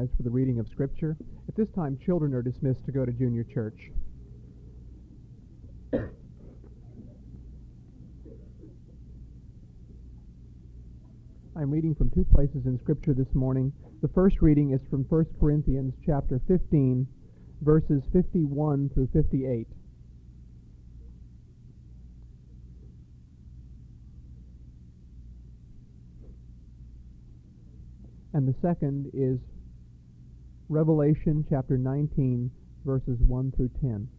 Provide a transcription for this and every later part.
recognize for the reading of Scripture. At this time, children are dismissed to go to junior church. I'm reading from two places in Scripture this morning. The first reading is from 1 Corinthians chapter 15, verses 51 through 58. And the second is Revelation chapter 19, verses 1 through 10.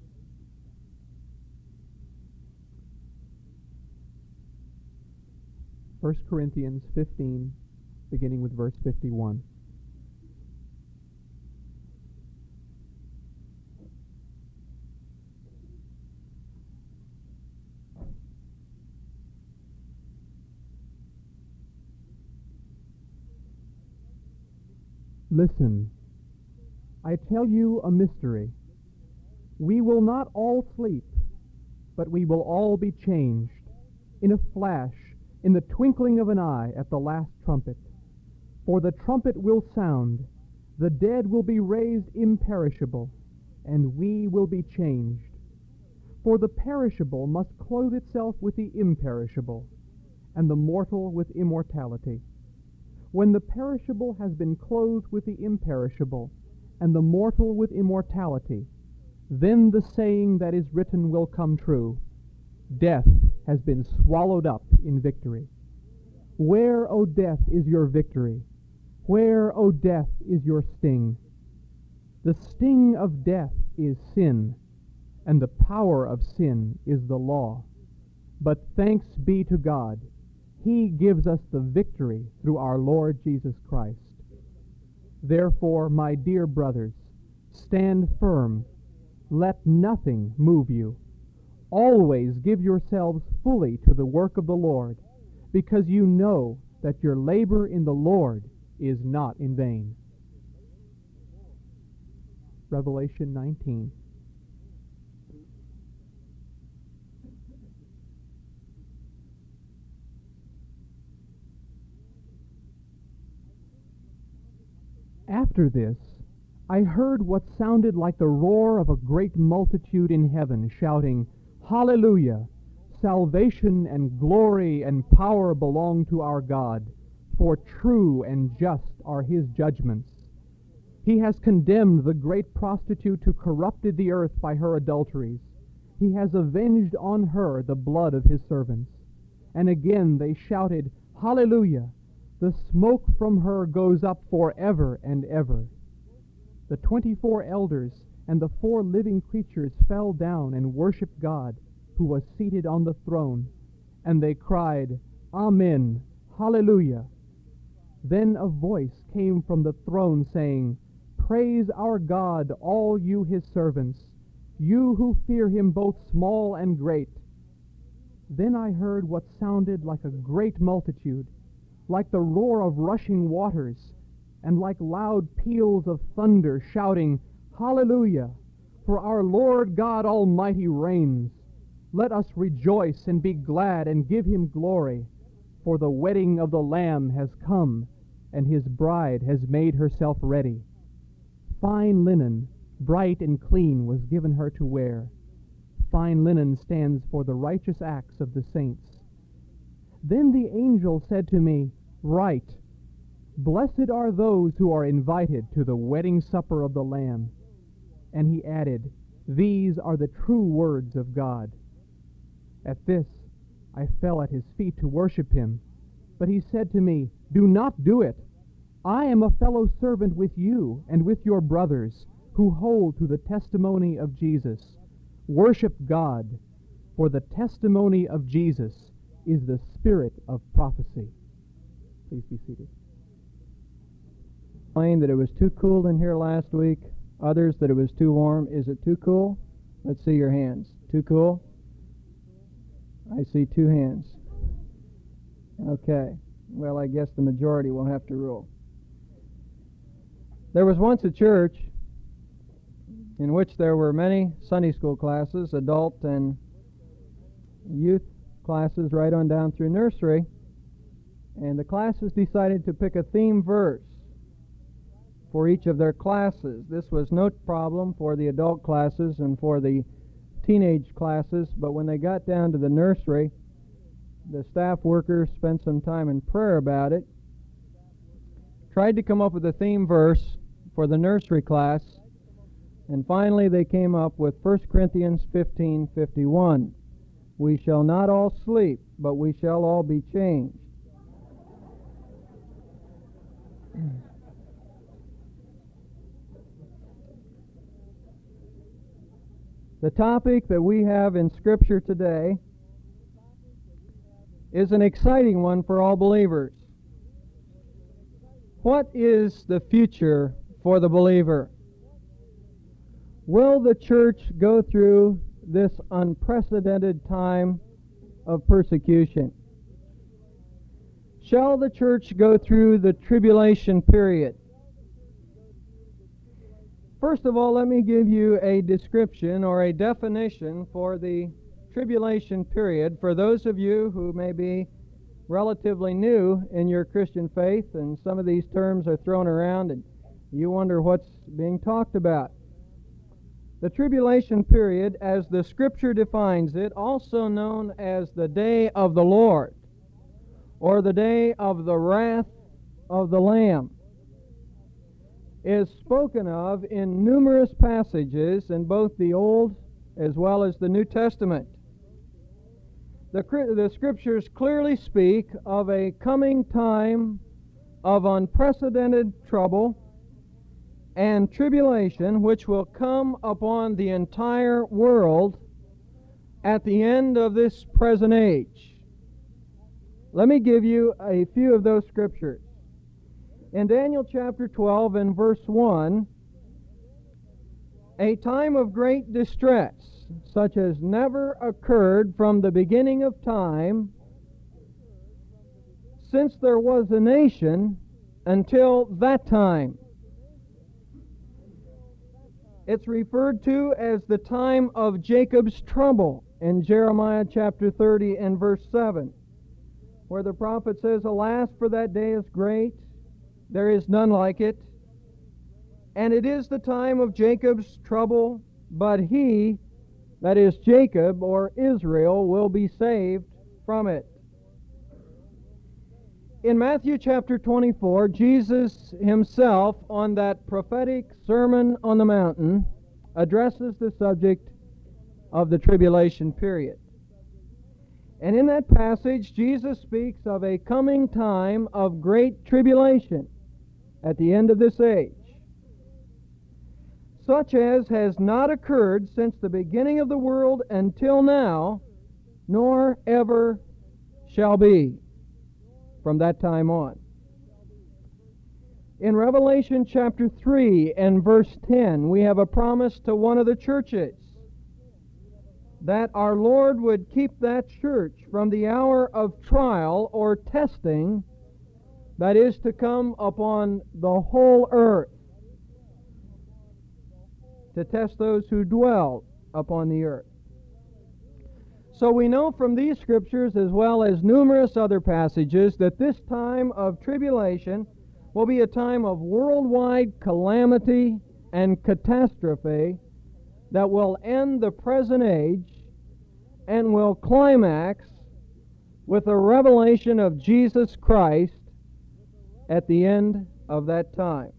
First Corinthians 15, beginning with verse 51. Listen, I tell you a mystery. We will not all sleep, but we will all be changed, in a flash, in the twinkling of an eye, at the last trumpet. For the trumpet will sound, the dead will be raised imperishable, and we will be changed. For the perishable must clothe itself with the imperishable, and the mortal with immortality. When the perishable has been clothed with the imperishable, and the mortal with immortality, then the saying that is written will come true: death has been swallowed up in victory. Where, O death, is your victory? Where, O death, is your sting? The sting of death is sin, and the power of sin is the law. But thanks be to God, He gives us the victory through our Lord Jesus Christ. Therefore, my dear brothers, stand firm. Let nothing move you. Always give yourselves fully to the work of the Lord, because you know that your labor in the Lord is not in vain. Revelation 19. After this, I heard what sounded like the roar of a great multitude in heaven, shouting, Hallelujah! Salvation and glory and power belong to our God, for true and just are His judgments. He has condemned the great prostitute who corrupted the earth by her adulteries. He has avenged on her the blood of His servants. And again they shouted, Hallelujah! The smoke from her goes up forever and ever. The 24 elders and the 4 living creatures fell down and worshiped God, who was seated on the throne, and they cried, Amen, Hallelujah. Then a voice came from the throne saying, Praise our God, all you His servants, you who fear Him, both small and great. Then I heard what sounded like a great multitude, like the roar of rushing waters, and like loud peals of thunder, shouting, Hallelujah! For our Lord God Almighty reigns. Let us rejoice and be glad and give Him glory, for the wedding of the Lamb has come, and His bride has made herself ready. Fine linen, bright and clean, was given her to wear. Fine linen stands for the righteous acts of the saints. Then the angel said to me, Write, Blessed are those who are invited to the wedding supper of the Lamb. And he added, These are the true words of God. At this I fell at his feet to worship him. But he said to me, Do not do it. I am a fellow servant with you and with your brothers who hold to the testimony of Jesus. Worship God, for the testimony of Jesus is the spirit of prophecy. Please be seated. That it was too cool in here last week. Others that it was too warm. Is it too cool? Let's see your hands. Too cool? I see 2 hands. Okay. Well, I guess the majority will have to rule. There was once a church in which there were many Sunday school classes, adult and youth classes, right on down through nursery. And the classes decided to pick a theme verse. for each of their classes. This was no problem for the adult classes and for the teenage classes, but when they got down to the nursery, the staff workers spent some time in prayer about it, tried to come up with a theme verse for the nursery class, and finally they came up with 1 Corinthians 15:51. We shall not all sleep, but we shall all be changed. The topic that we have in Scripture today is an exciting one for all believers. What is the future for the believer? Will the church go through this unprecedented time of persecution? Shall the church go through the tribulation period? First of all, let me give you a description or a definition for the tribulation period for those of you who may be relatively new in your Christian faith, and some of these terms are thrown around and you wonder what's being talked about. The tribulation period, as the Scripture defines it, also known as the day of the Lord, or the day of the wrath of the Lamb, is spoken of in numerous passages in both the Old as well as the New Testament. The Scriptures clearly speak of a coming time of unprecedented trouble and tribulation which will come upon the entire world at the end of this present age. Let me give you a few of those Scriptures. In Daniel chapter 12 and verse 1, a time of great distress, such as never occurred from the beginning of time, since there was a nation until that time. It's referred to as the time of Jacob's trouble in Jeremiah chapter 30 and verse 7, where the prophet says, "Alas, for that day is great, there is none like it. And it is the time of Jacob's trouble, but he, that is Jacob or Israel, will be saved from it." In Matthew chapter 24, Jesus himself, on that prophetic Sermon on the Mountain, addresses the subject of the tribulation period. And in that passage, Jesus speaks of a coming time of great tribulation at the end of this age, such as has not occurred since the beginning of the world until now, nor ever shall be from that time on. In Revelation chapter 3 and verse 10, we have a promise to one of the churches that our Lord would keep that church from the hour of trial or testing that is to come upon the whole earth, to test those who dwell upon the earth. So we know from these Scriptures, as well as numerous other passages, that this time of tribulation will be a time of worldwide calamity and catastrophe that will end the present age and will climax with the revelation of Jesus Christ at the end of that time.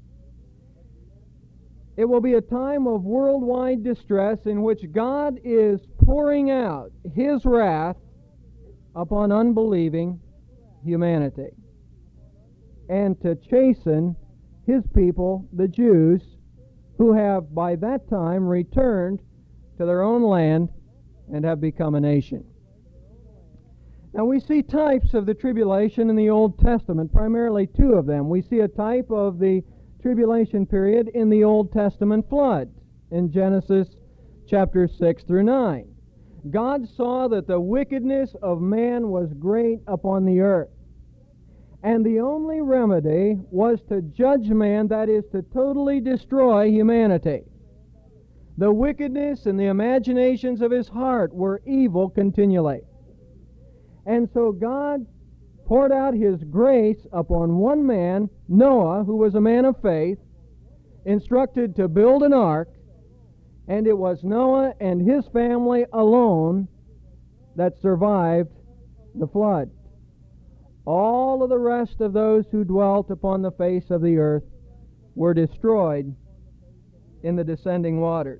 It will be a time of worldwide distress in which God is pouring out His wrath upon unbelieving humanity, and to chasten His people, the Jews, who have by that time returned to their own land and have become a nation. Now we see types of the tribulation in the Old Testament, primarily two of them. We see a type of the tribulation period in the Old Testament flood in Genesis chapter 6 through 9. God saw that the wickedness of man was great upon the earth, and the only remedy was to judge man, that is, to totally destroy humanity. The wickedness and the imaginations of his heart were evil continually. And so God poured out His grace upon one man, Noah, who was a man of faith, instructed to build an ark, and it was Noah and his family alone that survived the flood. All of the rest of those who dwelt upon the face of the earth were destroyed in the descending waters.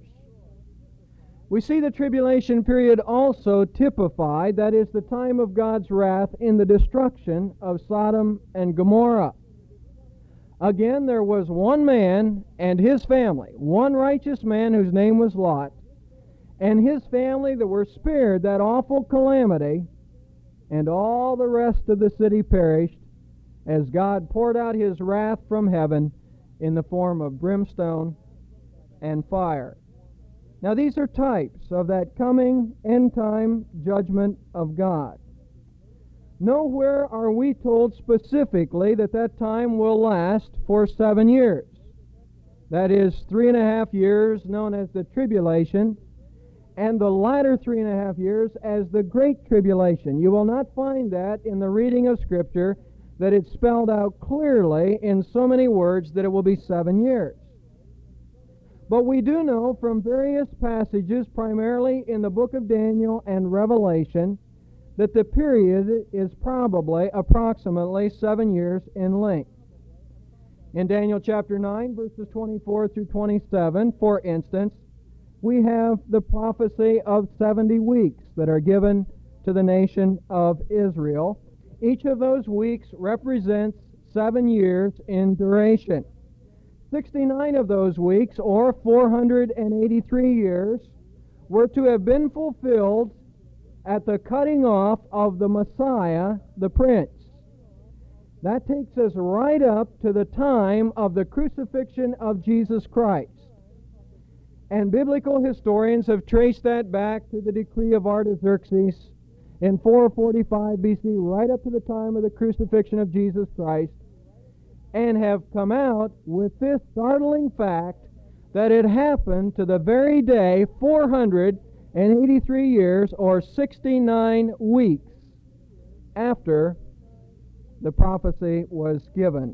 We see the tribulation period also typified, that is the time of God's wrath, in the destruction of Sodom and Gomorrah. Again, there was one man and his family, one righteous man whose name was Lot, and his family that were spared that awful calamity, and all the rest of the city perished as God poured out His wrath from heaven in the form of brimstone and fire. Now these are types of that coming end-time judgment of God. Nowhere are we told specifically that that time will last for 7 years. That is 3.5 years known as the tribulation, and the latter 3.5 years as the Great Tribulation. You will not find that in the reading of Scripture, that it's spelled out clearly in so many words that it will be 7 years. But we do know from various passages, primarily in the book of Daniel and Revelation, that the period is probably approximately 7 years in length. In Daniel chapter 9, verses 24 through 27, for instance, we have the prophecy of 70 weeks that are given to the nation of Israel. Each of those weeks represents 7 years in duration. 69 of those weeks, or 483 years, were to have been fulfilled at the cutting off of the Messiah, the Prince. That takes us right up to the time of the crucifixion of Jesus Christ. And biblical historians have traced that back to the decree of Artaxerxes in 445 BC, right up to the time of the crucifixion of Jesus Christ, and have come out with this startling fact that it happened to the very day 483 years or 69 weeks after the prophecy was given.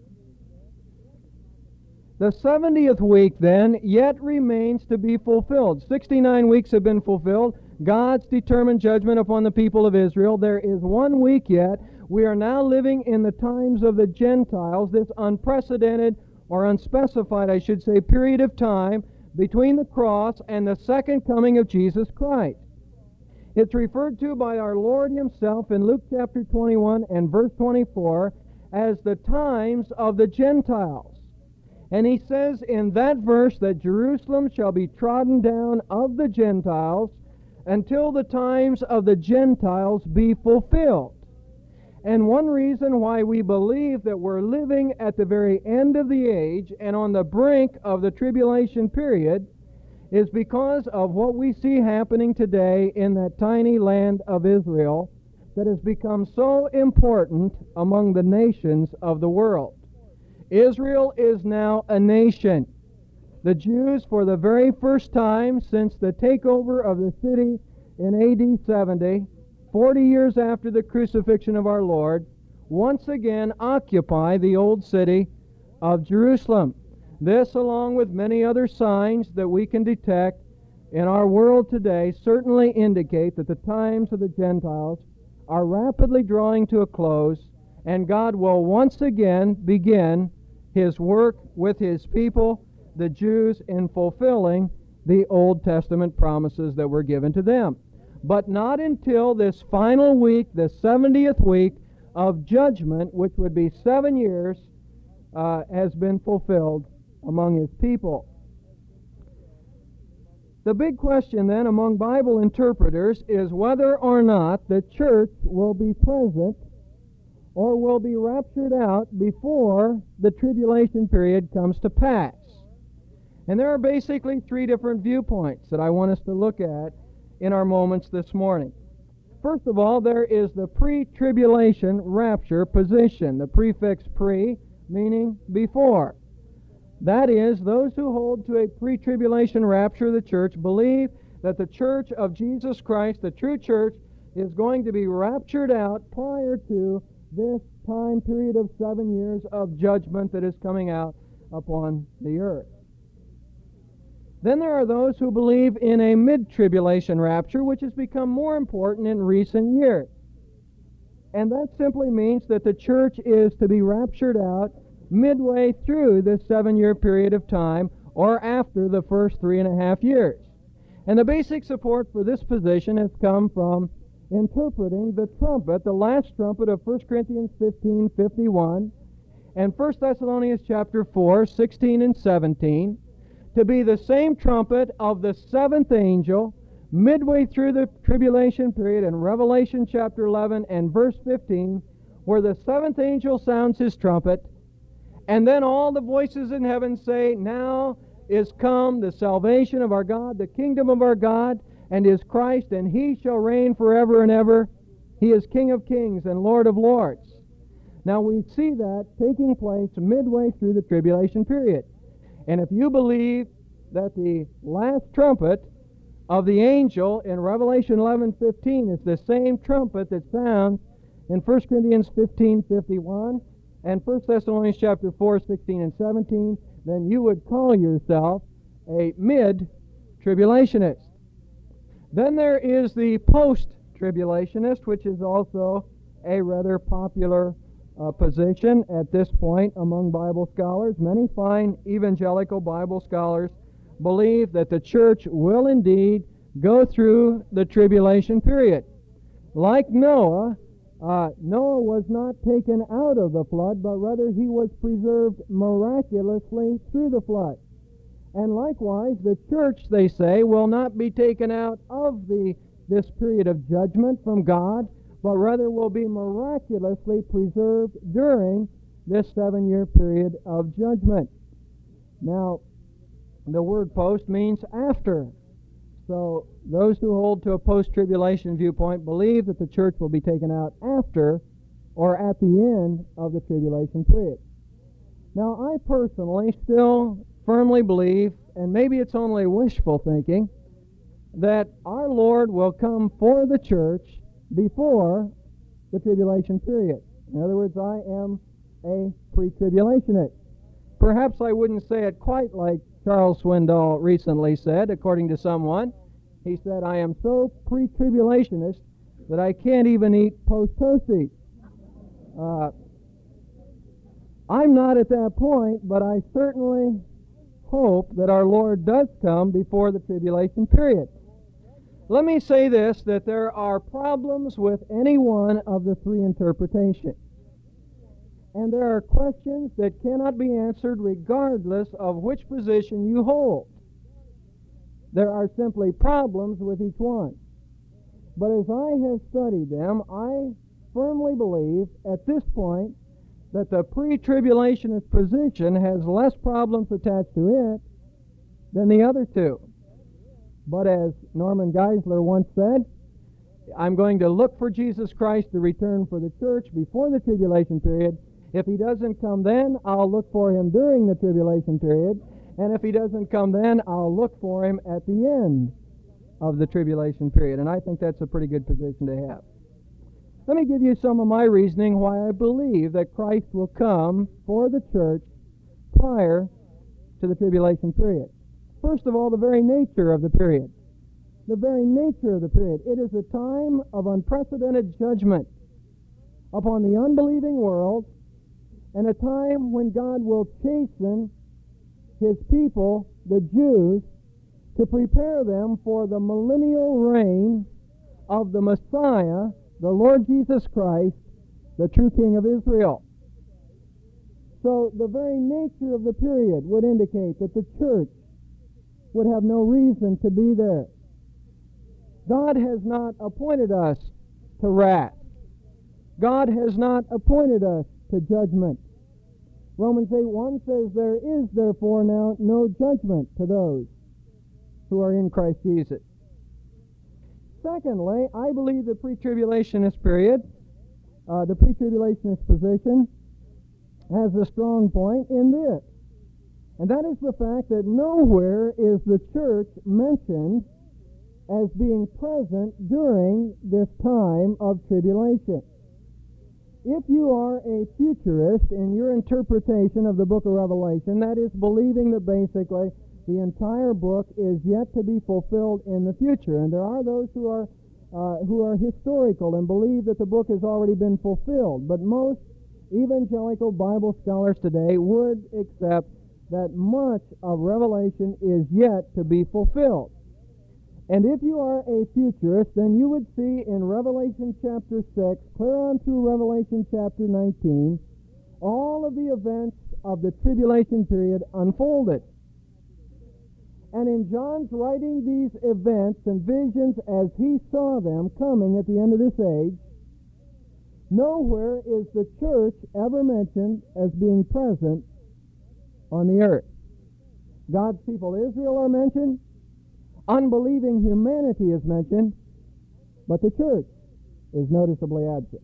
The 70th week, then, yet remains to be fulfilled. 69 weeks have been fulfilled. God's determined judgment upon the people of Israel. There is 1 week yet. We are now living in the times of the Gentiles, this unprecedented, or unspecified, I should say, period of time between the cross and the second coming of Jesus Christ. It's referred to by our Lord Himself in Luke chapter 21 and verse 24 as the times of the Gentiles. And He says in that verse that Jerusalem shall be trodden down of the Gentiles until the times of the Gentiles be fulfilled. And one reason why we believe that we're living at the very end of the age and on the brink of the tribulation period is because of what we see happening today in that tiny land of Israel that has become so important among the nations of the world. Israel is now a nation. The Jews, for the very first time since the takeover of the city in AD 70, 40 years after the crucifixion of our Lord, once again occupy the old city of Jerusalem. This, along with many other signs that we can detect in our world today, certainly indicate that the times of the Gentiles are rapidly drawing to a close, and God will once again begin His work with His people, the Jews, in fulfilling the Old Testament promises that were given to them. But not until this final week, the 70th week of judgment, which would be 7 years, has been fulfilled among His people. The big question then among Bible interpreters is whether or not the church will be present or will be raptured out before the tribulation period comes to pass. And there are basically 3 different viewpoints that I want us to look at in our moments this morning. First of all, there is the pre-tribulation rapture position, the prefix pre meaning before. That is, those who hold to a pre-tribulation rapture of the church believe that the church of Jesus Christ, the true church, is going to be raptured out prior to this time period of 7 years of judgment that is coming out upon the earth. Then there are those who believe in a mid-tribulation rapture, which has become more important in recent years. And that simply means that the church is to be raptured out midway through this 7-year period of time, or after the first 3.5 years. And the basic support for this position has come from interpreting the trumpet, the last trumpet of 1 Corinthians 15:51 and 1 Thessalonians chapter 4, 16 and 17, to be the same trumpet of the seventh angel midway through the tribulation period in Revelation chapter 11 and verse 15, where the seventh angel sounds his trumpet, and then all the voices in heaven say, "Now is come the salvation of our God, the kingdom of our God, and his Christ, and he shall reign forever and ever. He is King of kings and Lord of lords." Now we see that taking place midway through the tribulation period. And if you believe that the last trumpet of the angel in Revelation 11:15 is the same trumpet that sounds in 1 Corinthians 15:51 and 1 Thessalonians chapter 4, 16 and 17, then you would call yourself a mid-tribulationist. Then there is the post-tribulationist, which is also a rather popular position at this point among Bible scholars. Many fine evangelical Bible scholars believe that the church will indeed go through the tribulation period. Like Noah, Noah was not taken out of the flood, but rather he was preserved miraculously through the flood. And likewise, the church, they say, will not be taken out of this period of judgment from God, but rather will be miraculously preserved during this 7-year period of judgment. Now, the word post means after. So those who hold to a post-tribulation viewpoint believe that the church will be taken out after or at the end of the tribulation period. Now, I personally still firmly believe, and maybe it's only wishful thinking, that our Lord will come for the church before the tribulation period. In other words, I am a pre-tribulationist. Perhaps I wouldn't say it quite like Charles Swindoll recently said, according to someone. He said, "I am so pre-tribulationist that I can't even eat post-toasties." I'm not at that point, but I certainly hope that our Lord does come before the tribulation period. Let me say this, that there are problems with any one of the three interpretations. And there are questions that cannot be answered regardless of which position you hold. There are simply problems with each one. But as I have studied them, I firmly believe at this point that the pre-tribulationist position has less problems attached to it than the other two. But as Norman Geisler once said, I'm going to look for Jesus Christ to return for the church before the tribulation period. If he doesn't come then, I'll look for him during the tribulation period. And if he doesn't come then, I'll look for him at the end of the tribulation period. And I think that's a pretty good position to have. Let me give you some of my reasoning why I believe that Christ will come for the church prior to the tribulation period. First of all, the very nature of the period. The very nature of the period. It is a time of unprecedented judgment upon the unbelieving world, and a time when God will chasten his people, the Jews, to prepare them for the millennial reign of the Messiah, the Lord Jesus Christ, the true King of Israel. So the very nature of the period would indicate that the church would have no reason to be there. God has not appointed us to wrath. God has not appointed us to judgment. Romans 8:1 says, "There is therefore now no judgment to those who are in Christ Jesus." Secondly, I believe the pre-tribulationist period, the pre-tribulationist position, has a strong point in this. And that is the fact that nowhere is the church mentioned as being present during this time of tribulation. If you are a futurist in your interpretation of the book of Revelation, that is, believing that basically the entire book is yet to be fulfilled in the future, and there are those who are historical and believe that the book has already been fulfilled, but most evangelical Bible scholars today would accept that much of Revelation is yet to be fulfilled. And if you are a futurist, then you would see in Revelation chapter 6, clear on through Revelation chapter 19, all of the events of the tribulation period unfolded. And in John's writing these events and visions as he saw them coming at the end of this age, nowhere is the church ever mentioned as being present on the earth. God's people Israel are mentioned, unbelieving humanity is mentioned, but the church is noticeably absent.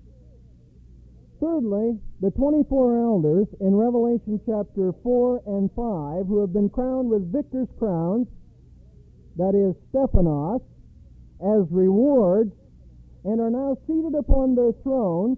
Thirdly, the 24 elders in Revelation chapter 4 and 5 who have been crowned with victor's crowns, that is, Stephanos, as rewards, and are now seated upon their thrones.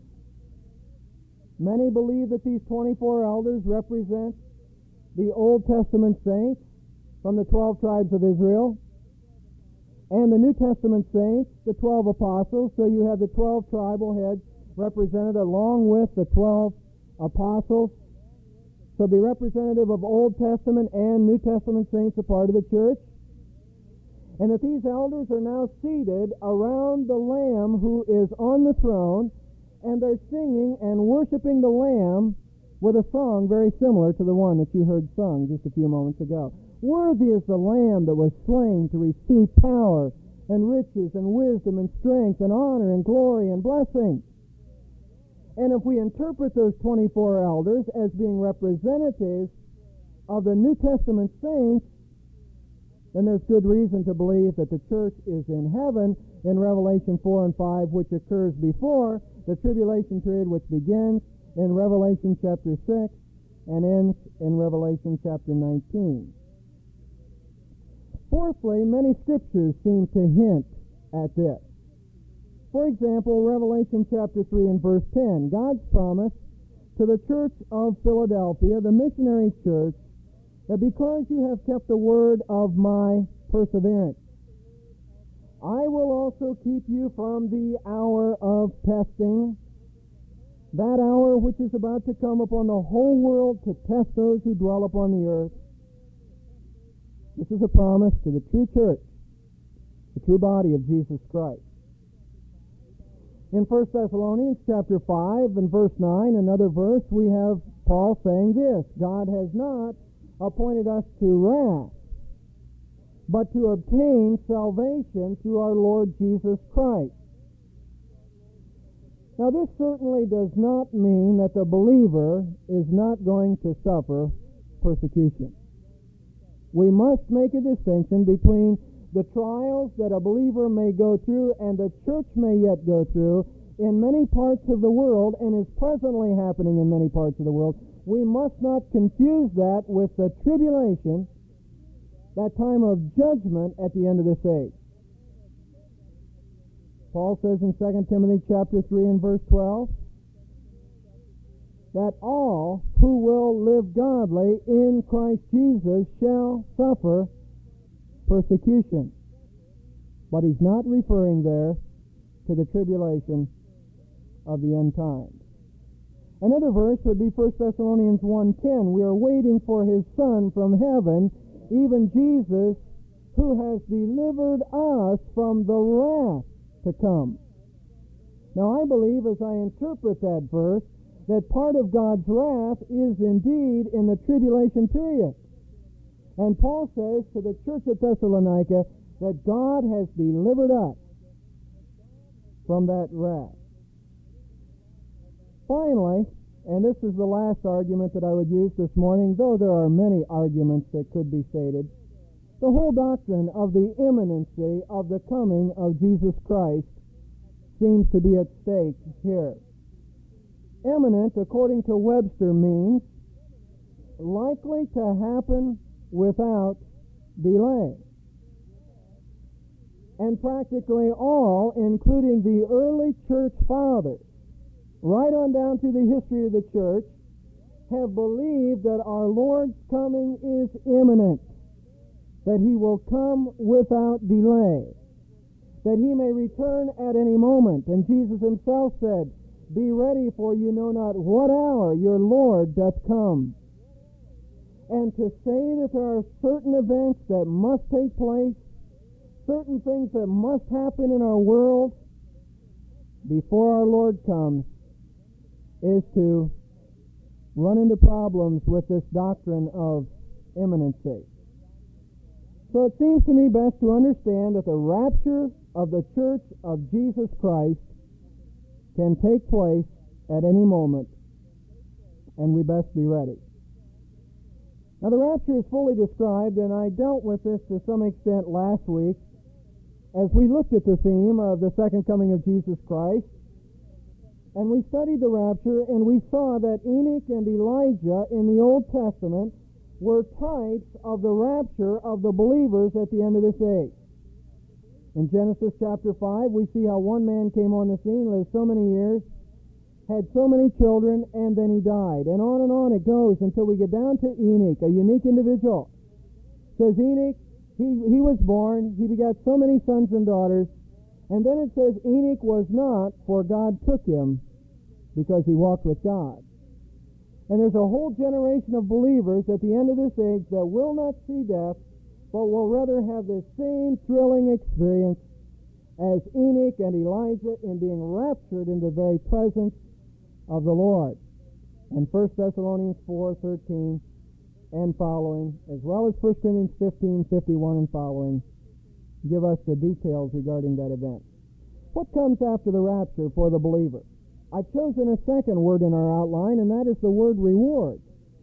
Many believe that these 24 elders represent the Old Testament saints from the 12 tribes of Israel, and the New Testament saints, the 12 apostles. So you have the 12 tribal heads represented along with the 12 apostles. So be representative of Old Testament and New Testament saints, a part of the church. And that these elders are now seated around the Lamb who is on the throne, and they're singing and worshiping the Lamb with a song very similar to the one that you heard sung just a few moments ago. Worthy is the Lamb that was slain to receive power and riches and wisdom and strength and honor and glory and blessing. And if we interpret those 24 elders as being representatives of the New Testament saints, then there's good reason to believe that the church is in heaven in Revelation 4 and 5, which occurs before the tribulation period, which begins in Revelation chapter 6 and ends in Revelation chapter 19. Fourthly, many scriptures seem to hint at this. For example, Revelation chapter 3 and verse 10, God's promise to the church of Philadelphia, the missionary church, that because you have kept the word of my perseverance, I will also keep you from the hour of testing, that hour which is about to come upon the whole world to test those who dwell upon the earth. This is a promise to the true church, the true body of Jesus Christ. In 1 Thessalonians chapter 5 and verse 9, another verse, we have Paul saying this, God has not appointed us to wrath, but to obtain salvation through our Lord Jesus Christ. Now this certainly does not mean that the believer is not going to suffer persecution. We must make a distinction between the trials that a believer may go through and the church may yet go through in many parts of the world and is presently happening in many parts of the world. We must not confuse that with the tribulation, that time of judgment at the end of this age. Paul says in 2 Timothy chapter 3 and verse 12, that all who will live godly in Christ Jesus shall suffer persecution. But he's not referring there to the tribulation of the end times. Another verse would be 1 Thessalonians 1:10. We are waiting for his Son from heaven, even Jesus, who has delivered us from the wrath to come. Now I believe, as I interpret that verse, that part of God's wrath is indeed in the tribulation period. And Paul says to the church at Thessalonica that God has delivered us from that wrath. Finally, and this is the last argument that I would use this morning, though there are many arguments that could be stated, the whole doctrine of the imminency of the coming of Jesus Christ seems to be at stake here. Imminent, according to Webster, means likely to happen without delay. And practically all, including the early church fathers, right on down through the history of the church, have believed that our Lord's coming is imminent, that he will come without delay, that he may return at any moment. And Jesus himself said, "Be ready, for you know not what hour your Lord doth come." And to say that there are certain events that must take place, certain things that must happen in our world before our Lord comes, is to run into problems with this doctrine of imminency. So it seems to me best to understand that the rapture of the church of Jesus Christ can take place at any moment, and we best be ready. Now, the rapture is fully described, and I dealt with this to some extent last week as we looked at the theme of the second coming of Jesus Christ. And we studied the rapture, and we saw that Enoch and Elijah in the Old Testament were types of the rapture of the believers at the end of this age. In Genesis chapter 5, we see how one man came on the scene, lived so many years, had so many children, and then he died. And on it goes until we get down to Enoch, a unique individual. It says Enoch, he was born, he begot so many sons and daughters, and then it says Enoch was not, for God took him, because he walked with God. And there's a whole generation of believers at the end of this age that will not see death, but will rather have the same thrilling experience as Enoch and Elijah in being raptured into the very presence of the Lord. And 1 Thessalonians 4:13 and following, as well as 1 Corinthians 15:51 and following, give us the details regarding that event. What comes after the rapture for the believer? I've chosen a second word in our outline, and that is the word reward.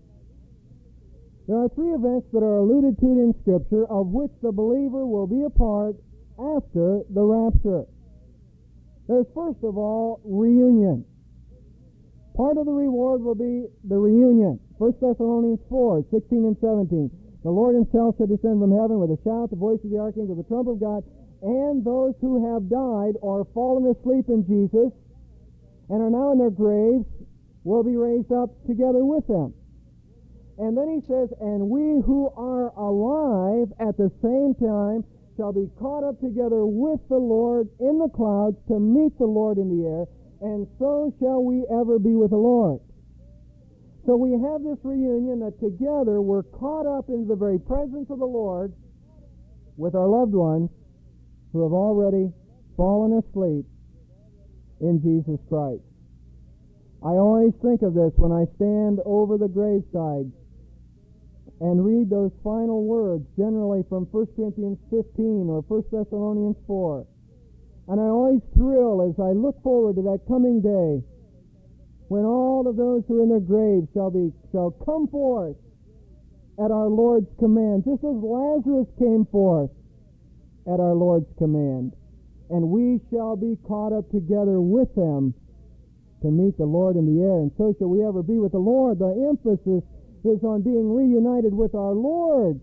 There are three events that are alluded to in Scripture of which the believer will be a part after the rapture. There's first of all reunion. Part of the reward will be the reunion. 1 Thessalonians 4:16 and 17. The Lord himself shall descend from heaven with a shout, the voice of the archangel, the trump of God, and those who have died or fallen asleep in Jesus and are now in their graves will be raised up together with them. And then he says, and we who are alive at the same time shall be caught up together with the Lord in the clouds to meet the Lord in the air, and so shall we ever be with the Lord. So we have this reunion that together we're caught up into the very presence of the Lord with our loved ones who have already fallen asleep in Jesus Christ. I always think of this when I stand over the graveside and read those final words, generally from 1 Corinthians 15 or 1 Thessalonians 4. And I always thrill as I look forward to that coming day when all of those who are in their graves shall come forth at our Lord's command, just as Lazarus came forth at our Lord's command. And we shall be caught up together with them to meet the Lord in the air, and so shall we ever be with the Lord. The emphasis is on being reunited with our Lord.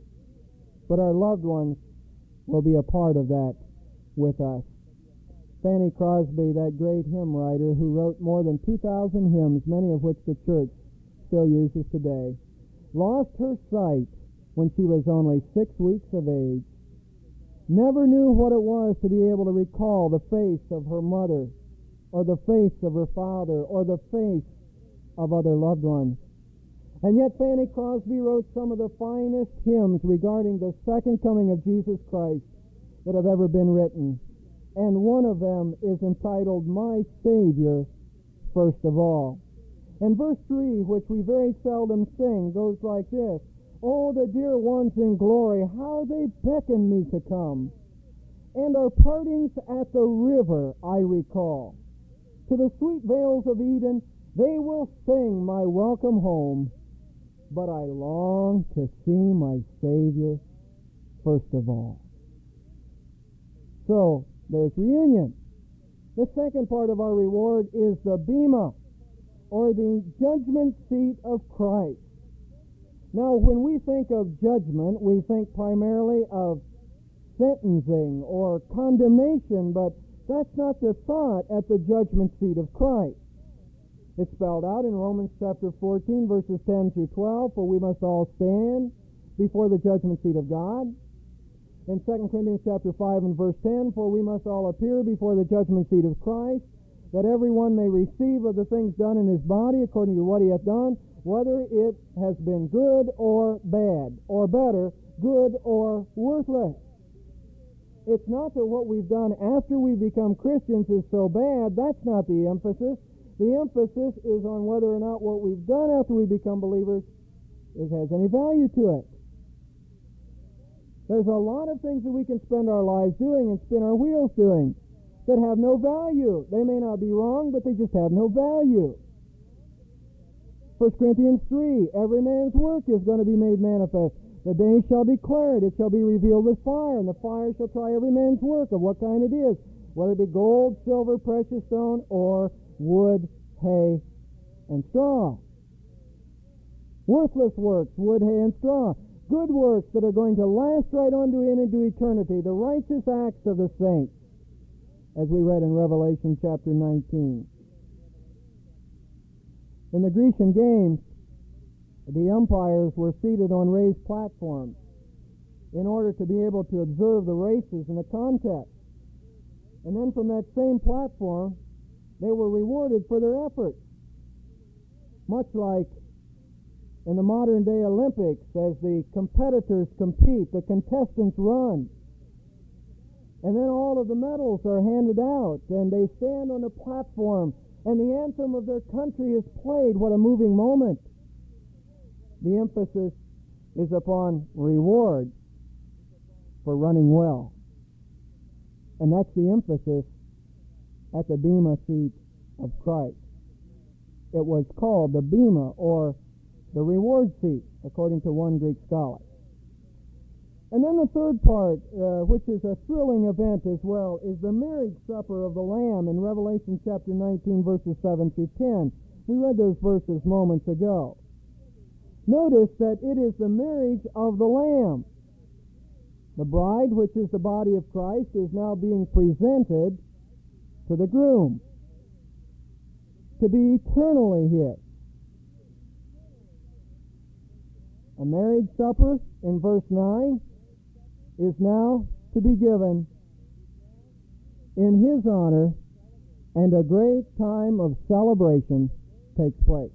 But our loved ones will be a part of that with us. Fanny Crosby, that great hymn writer who wrote more than 2,000 hymns, many of which the church still uses today, lost her sight when she was only 6 weeks of age. Never knew what it was to be able to recall the face of her mother, or the face of her father, or the face of other loved ones. And yet Fanny Crosby wrote some of the finest hymns regarding the second coming of Jesus Christ that have ever been written. And one of them is entitled, My Savior, First of All. And verse 3, which we very seldom sing, goes like this. Oh, the dear ones in glory, how they beckon me to come. And our partings at the river I recall. To the sweet vales of Eden, they will sing my welcome home. But I long to see my Savior first of all. So, there's reunion. The second part of our reward is the bema, or the judgment seat of Christ. Now, when we think of judgment, we think primarily of sentencing or condemnation, but that's not the thought at the judgment seat of Christ. It's spelled out in Romans chapter 14, verses 10 through 12, for we must all stand before the judgment seat of God. In 2 Corinthians chapter 5 and verse 10, for we must all appear before the judgment seat of Christ, that everyone may receive of the things done in his body according to what he hath done, whether it has been good or bad, or better, good or worthless. It's not that what we've done after we become Christians is so bad. That's not the emphasis. The emphasis is on whether or not what we've done after we become believers has any value to it. There's a lot of things that we can spend our lives doing and spin our wheels doing that have no value. They may not be wrong, but they just have no value. 1 Corinthians 3, every man's work is going to be made manifest. The day shall declare it. It shall be revealed with fire, and the fire shall try every man's work of what kind it is, whether it be gold, silver, precious stone, or wood, hay, and straw. Worthless works, wood, hay, and straw. Good works that are going to last right on into eternity. The righteous acts of the saints, as we read in Revelation chapter 19. In the Grecian games, the umpires were seated on raised platforms in order to be able to observe the races and the contest. And then from that same platform, they were rewarded for their efforts. Much like in the modern day Olympics, as the competitors compete, the contestants run. And then all of the medals are handed out, and they stand on the platform, and the anthem of their country is played. What a moving moment. The emphasis is upon reward for running well. And that's the emphasis at the Bema seat of Christ. It was called the Bema, or the reward seat, according to one Greek scholar. And then the third part, which is a thrilling event as well, is the marriage supper of the Lamb in Revelation chapter 19, verses 7 through 10. We read those verses moments ago. Notice that it is the marriage of the Lamb. The bride, which is the body of Christ, is now being presented to the groom to be eternally his. A marriage supper in verse 9 is now to be given in his honor, and a great time of celebration takes place.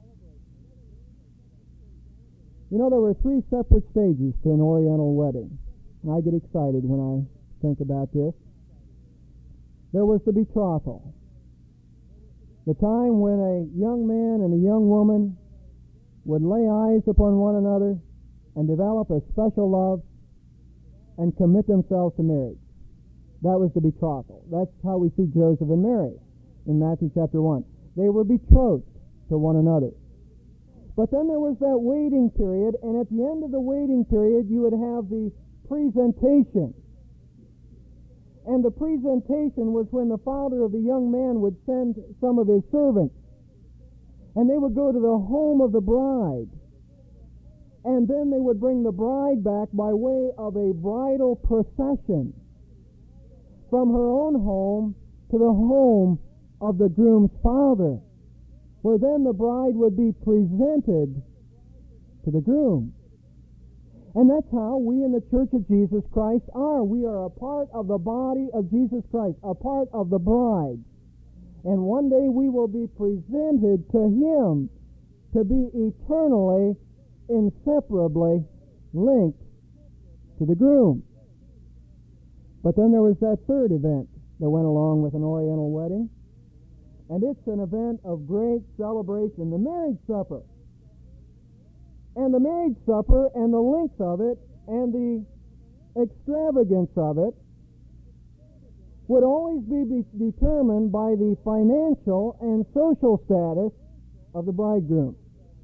You know, there were 3 separate stages to an Oriental wedding. I get excited when I think about this. There was the betrothal, the time when a young man and a young woman would lay eyes upon one another and develop a special love and commit themselves to marriage. That was the betrothal. That's how we see Joseph and Mary in Matthew chapter 1. They were betrothed to one another. But then there was that waiting period, and at the end of the waiting period, you would have the presentation. And the presentation was when the father of the young man would send some of his servants, and they would go to the home of the bride, and then they would bring the bride back by way of a bridal procession from her own home to the home of the groom's father, where then the bride would be presented to the groom. And that's how we in the Church of Jesus Christ are. We are a part of the body of Jesus Christ, a part of the bride. And one day we will be presented to him to be eternally, inseparably linked to the groom. But then there was that third event that went along with an Oriental wedding. And it's an event of great celebration, the marriage supper. And the marriage supper and the length of it and the extravagance of it would always be determined by the financial and social status of the bridegroom.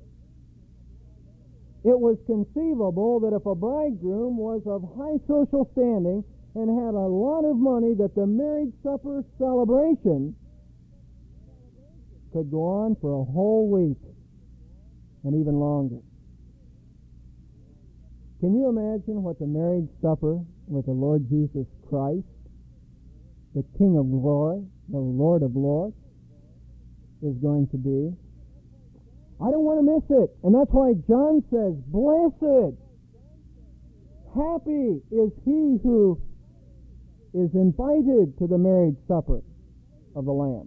It was conceivable that if a bridegroom was of high social standing and had a lot of money, that the marriage supper celebration could go on for a whole week and even longer. Can you imagine what the marriage supper with the Lord Jesus Christ, the King of glory, the Lord of lords, is going to be. I don't want to miss it. And that's why John says, blessed, happy is he who is invited to the marriage supper of the Lamb.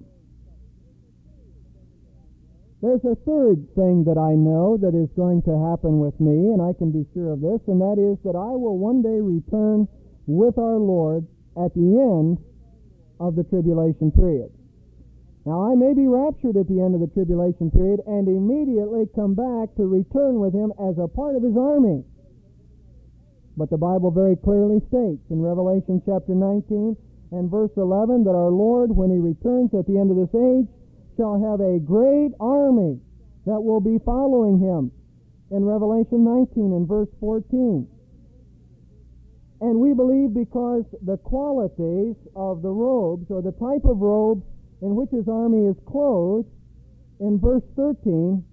There's a third thing that I know that is going to happen with me, and I can be sure of this, and that is that I will one day return with our Lord at the end of the tribulation period. Now, I may be raptured at the end of the tribulation period and immediately come back to return with him as a part of his army. But the Bible very clearly states in Revelation chapter 19 and verse 11 that our Lord, when he returns at the end of this age, shall have a great army that will be following him in Revelation 19 and verse 14. And we believe because the qualities of the robes, or the type of robe in which his army is clothed, in verse 13,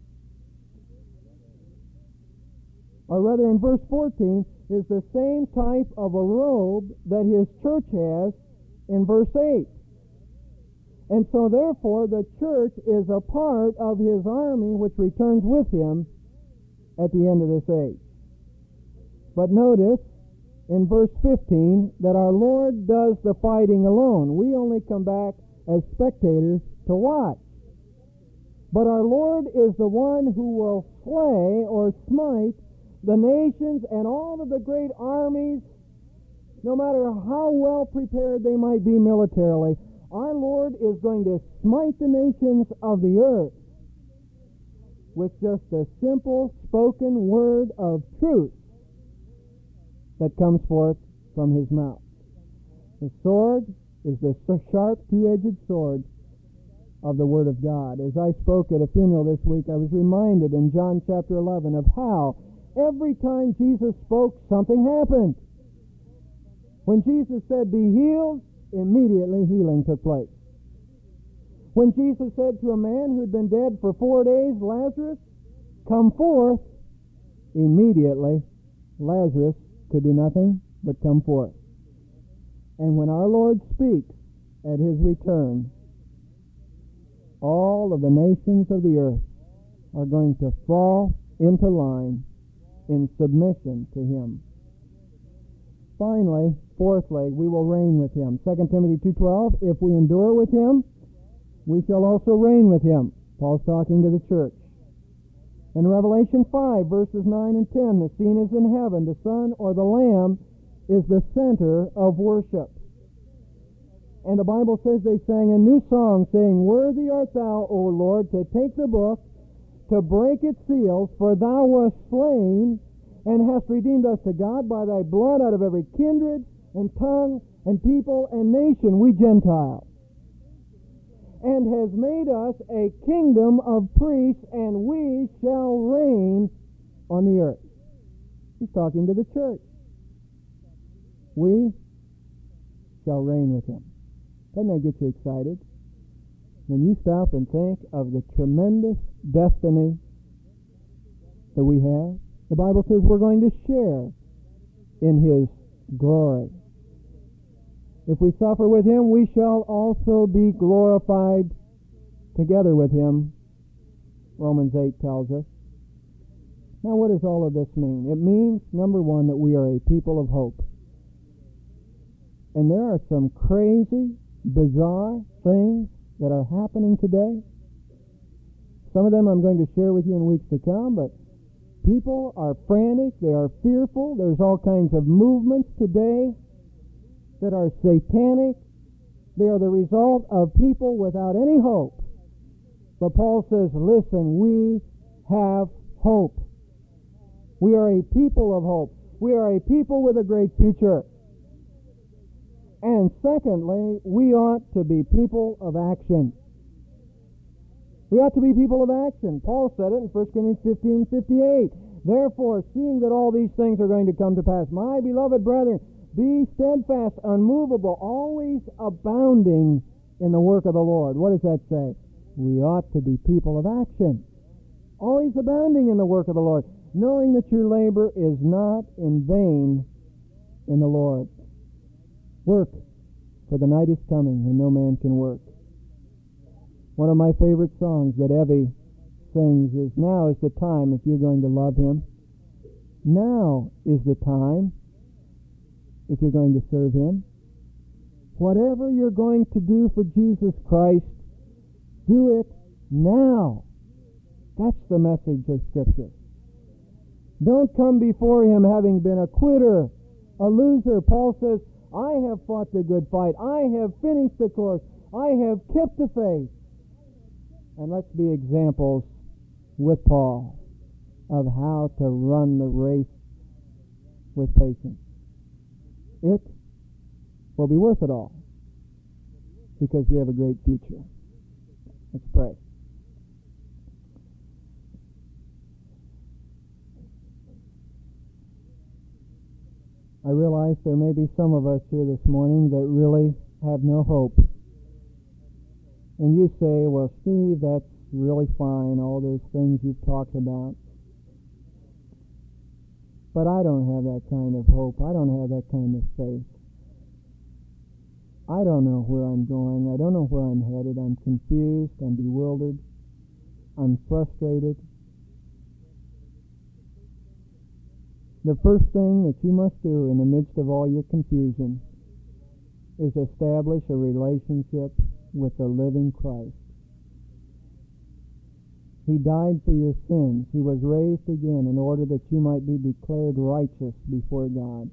or rather in verse 14, is the same type of a robe that his church has in verse 8. And so therefore the church is a part of his army which returns with him at the end of this age. But notice in verse 15 that our Lord does the fighting alone. We only come back as spectators to watch. But our Lord is the one who will slay or smite the nations and all of the great armies, no matter how well prepared they might be militarily. Our Lord is going to smite the nations of the earth with just a simple spoken word of truth that comes forth from his mouth. The sword is the sharp two-edged sword of the Word of God. As I spoke at a funeral this week, I was reminded in John chapter 11 of how every time Jesus spoke, something happened. When Jesus said, "Be healed," immediately healing took place. When Jesus said to a man who had been dead for 4 days, "Lazarus, come forth," immediately Lazarus could do nothing but come forth. And when our Lord speaks at his return, all of the nations of the earth are going to fall into line in submission to him. Finally, fourthly, we will reign with him. 2 Timothy 2:12, if we endure with him, we shall also reign with him. Paul's talking to the church. In Revelation 5, verses 9 and 10, the scene is in heaven. The Son or the Lamb is the center of worship. And the Bible says they sang a new song, saying, "Worthy art thou, O Lord, to take the book, to break its seals, for thou wast slain, and hast redeemed us to God by thy blood out of every kindred, and tongue, and people, and nation," we Gentiles, "and has made us a kingdom of priests, and we shall reign on the earth." He's talking to the church. We shall reign with him. Doesn't that get you excited? When you stop and think of the tremendous destiny that we have, the Bible says we're going to share in his glory. If we suffer with him, we shall also be glorified together with him, Romans 8 tells us. Now, what does all of this mean? It means, number one, that we are a people of hope. And there are some crazy, bizarre things that are happening today. Some of them I'm going to share with you in weeks to come, but people are frantic, they are fearful. There's all kinds of movements today that are satanic. They are the result of people without any hope. But Paul says, listen, we have hope. We are a people of hope. We are a people with a great future. And secondly, we ought to be people of action. We ought to be people of action. Paul said it in 1 Corinthians 15:58. Therefore, seeing that all these things are going to come to pass, my beloved brethren, be steadfast, unmovable, always abounding in the work of the Lord. What does that say? We ought to be people of action. Always abounding in the work of the Lord, knowing that your labor is not in vain in the Lord. Work, for the night is coming when no man can work. One of my favorite songs that Evie sings is, "Now is the time if you're going to love Him. Now is the time if you're going to serve Him. Whatever you're going to do for Jesus Christ, do it now." That's the message of Scripture. Don't come before Him having been a quitter, a loser. Paul says, "I have fought the good fight. I have finished the course. I have kept the faith." And let's be examples with Paul of how to run the race with patience. It will be worth it all because we have a great future. Let's pray. I realize there may be some of us here this morning that really have no hope. And you say, "Well, Steve, that's really fine, all those things you've talked about. But I don't have that kind of hope. I don't have that kind of faith. I don't know where I'm going. I don't know where I'm headed. I'm confused. I'm bewildered. I'm frustrated." The first thing that you must do in the midst of all your confusion is establish a relationship with the living Christ. He died for your sins. He was raised again in order that you might be declared righteous before God.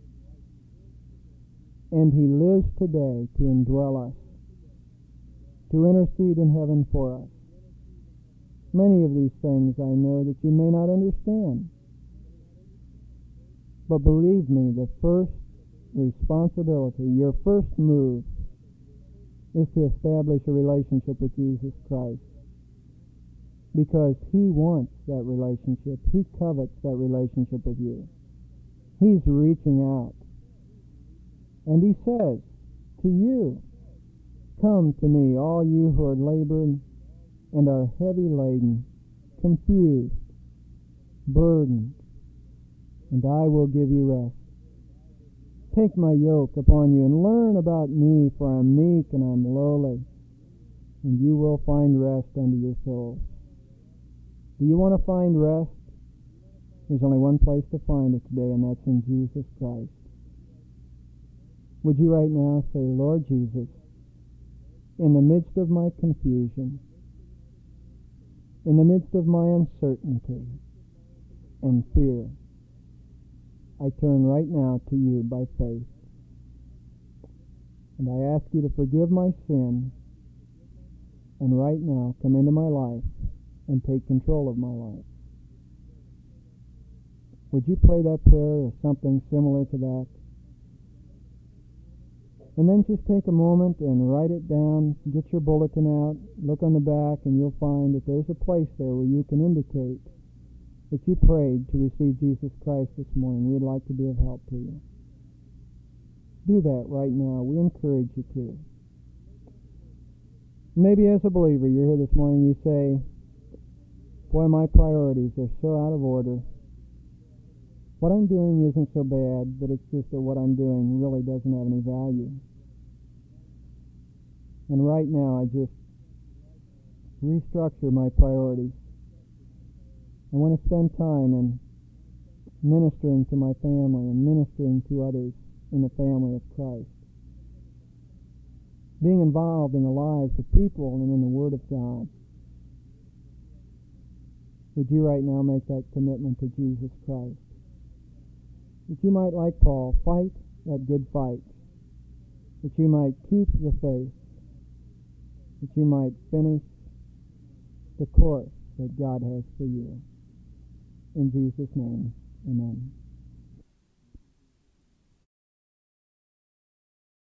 And He lives today to indwell us, to intercede in heaven for us. Many of these things I know that you may not understand. But believe me, the first responsibility, your first move, is to establish a relationship with Jesus Christ. Because He wants that relationship. He covets that relationship with you. He's reaching out. And He says to you, "Come to me, all you who are laboring and are heavy laden, confused, burdened, and I will give you rest. Take my yoke upon you and learn about me, for I am meek and I am lowly, and you will find rest unto your souls." Do you want to find rest? There's only one place to find it today, and that's in Jesus Christ. Would you right now say, "Lord Jesus, in the midst of my confusion, in the midst of my uncertainty and fear, I turn right now to you by faith. And I ask you to forgive my sin, and right now come into my life and take control of my life." Would you pray that prayer or something similar to that? And then just take a moment and write it down. Get your bulletin out, look on the back, and you'll find that there's a place there where you can indicate that you prayed to receive Jesus Christ this morning. We'd like to be of help to you. Do that right now. We encourage you to. Maybe as a believer, you're here this morning, you say, "Boy, my priorities are so out of order. What I'm doing isn't so bad, but it's just that what I'm doing really doesn't have any value. And right now I just restructure my priorities. I want to spend time in ministering to my family and ministering to others in the family of Christ. Being involved in the lives of people and in the Word of God." Would you right now make that commitment to Jesus Christ? That you might, like Paul, fight that good fight. That you might keep the faith. That you might finish the course that God has for you. In Jesus' name, amen.